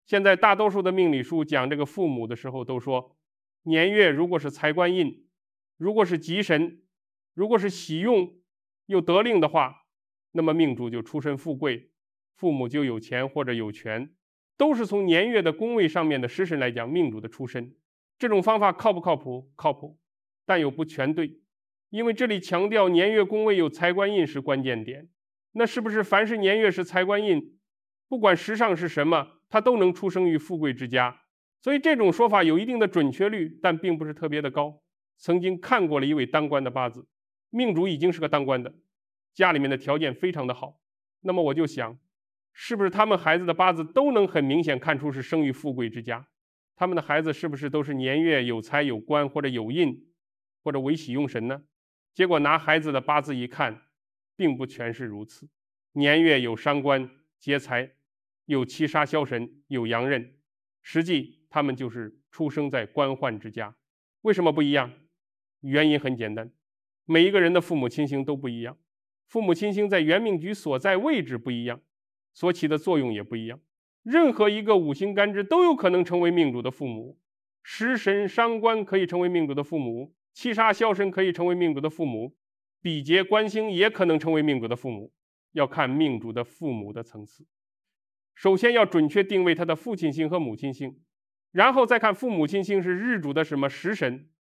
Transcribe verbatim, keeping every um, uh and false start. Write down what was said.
现在大多数的命理书讲这个父母的时候都说，年月如果是财官印，如果是吉神，如果是喜用又得令的话，那么命主就出身富贵，父母就有钱或者有权，都是从年月的宫位上面的食神来讲命主的出身。这种方法靠不靠谱？靠谱，但又不全对，因为这里强调年月宫位有财官印是关键点。那是不是凡是年月是财官印，不管时上是什么，他都能出生于富贵之家？所以这种说法有一定的准确率，但并不是特别的高。曾经看过了一位当官的八字，命主已经是个当官的，家里面的条件非常的好，那么我就想，是不是他们孩子的八字都能很明显看出是生于富贵之家？他们的孩子是不是都是年月有财有官或者有印或者为喜用神呢？结果拿孩子的八字一看，并不全是如此。年月有伤官劫财，有七杀枭神，有阳刃，实际他们就是出生在官宦之家。为什么不一样？原因很简单，每一个人的父母亲星都不一样，父母亲星在元命局所在位置不一样，所起的作用也不一样。任何一个五行干支都有可能成为命主的父母，食神伤官可以成为命主的父母，七杀枭神可以成为命主的父母，比劫官星也可能成为命主的父母，要看命主的父母的层次。首先要准确定位他的父亲星和母亲星，然后再看父母亲星是日主的什么食神，